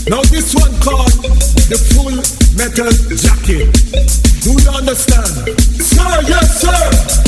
Now this one called the Full Metal Jacket. Do you understand? Sir, yes sir.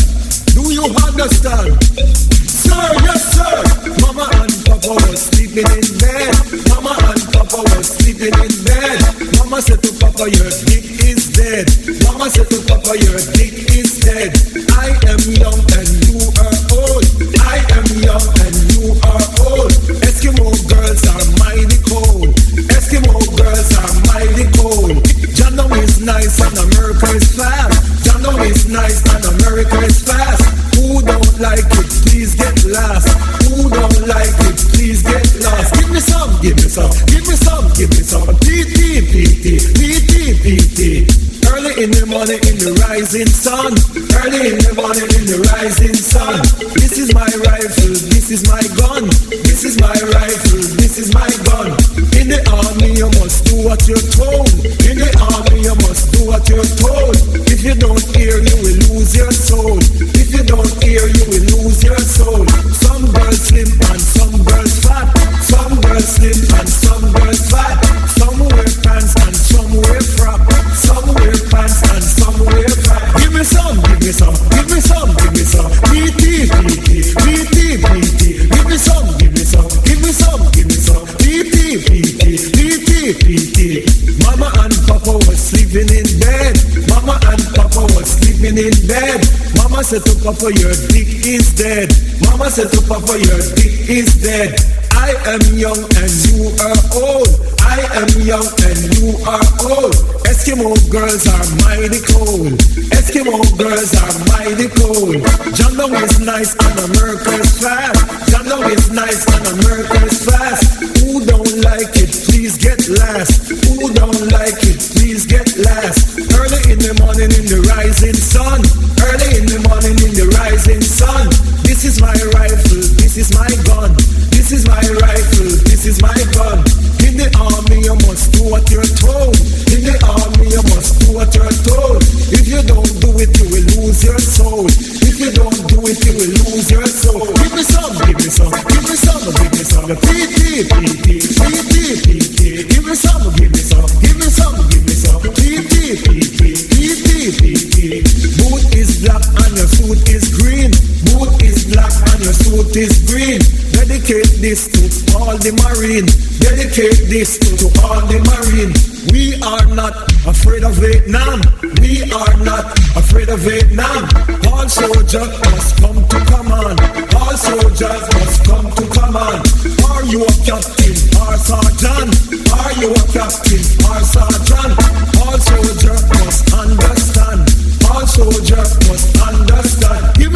Do you understand? Sir, yes sir. Mama and Papa was sleeping in bed. Mama and Papa was sleeping in bed. Mama said to Papa, your dick is dead. Mama said to Papa, your dick is dead. I am young and you are old. I am young and you are old. Eskimo girls are mighty cold. Eskimo girls are mighty cold. Jano is nice and America is fast. Jano is nice and America is fast. Who don't like it, please get lost. Who don't like it, please get lost. Give me some, give me some, give me some, give me some. PT, PT, PT, PT. Early in the morning in the rising sun. Early in the morning in the rising sun. This is my rifle, this is my gun. This is my rifle, this is my gun. In the army you must do what you're told. In the army you must do what you're told. If you don't hear you will lose your soul. If you don't hear you will lose your soul. Some girls slim and some girls fat. Some girls slim and some girls fat. Some wear pants and some wear frock. Some wear pants and some wear frock. Give me some, give me some, give me some, give me some. PT, PT, PT, PT. Give me some, give me some, give me some, give me some. PT, PT, PT, PT. Mama and Papa was sleeping in bed. Mama and Papa was sleeping in bed. Mama said to Papa, your dick is dead. Mama said to Papa, your dick is dead. I am young and you are old. I am young and you are old. Eskimo girls are mighty cold. Eskimo girls are mighty cold. Jano is nice and America is fast. Jano is nice and America is fast. Who don't like it, please get last. Who don't like it, please get last. Early in the morning in the rising sun. Early in the morning in the rising sun. This is my rifle, this is my gun. This is my rifle, this is my gun. In the army you must do what you're told. In the army you must do what you're told. If you don't do it you will lose your soul. If you don't do it you will lose your soul. Give me some, give me some, give me some, give me some. PT, PT, PT, PT. Give me some, give me some, give me some, give me some. PT, PT, PT, PT. Boot is black and your suit is green. Boot is black and your suit is green. Dedicate this to all the Marine. Dedicate this to all the Marine. We are not afraid of Vietnam. We are not afraid of Vietnam. All soldiers must come to command. All soldiers must come to command. Are you a captain or sergeant? Are you a captain or sergeant? All soldiers must understand. All soldiers must understand.